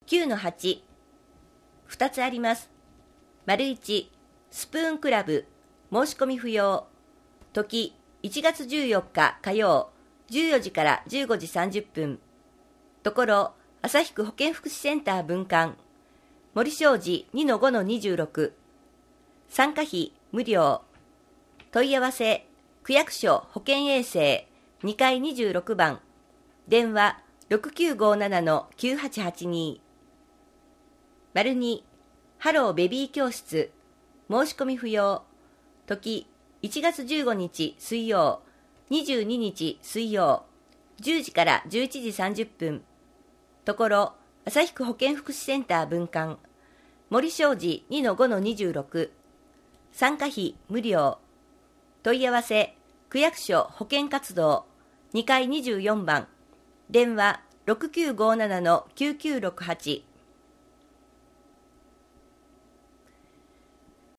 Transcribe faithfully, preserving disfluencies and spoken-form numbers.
きゅうのはち。ふたつあります。丸いち、スプーンクラブ、申し込み不要。時、いちがつじゅうよっか火曜、じゅうよじからじゅうごじさんじゅっぷん。ところ、旭区保健福祉センター分館。森商事 にのごのにじゅうろく。参加費無料。問い合わせ、区役所保健衛生にかいにじゅうろくばん。電話 ろくきゅうごななのきゅうはちはちに。丸に、ハローベビー教室。申し込み不要。時、いちがつじゅうごにち水曜、にじゅうににち水曜、じゅうじからじゅういちじさんじゅっぷん。ところ、旭区保健福祉センター分館。森商事 にのごのにじゅうろく。参加費無料。問い合わせ、区役所保健活動にかいにじゅうよんばん。電話 ろくきゅうごななのきゅうきゅうろくはち。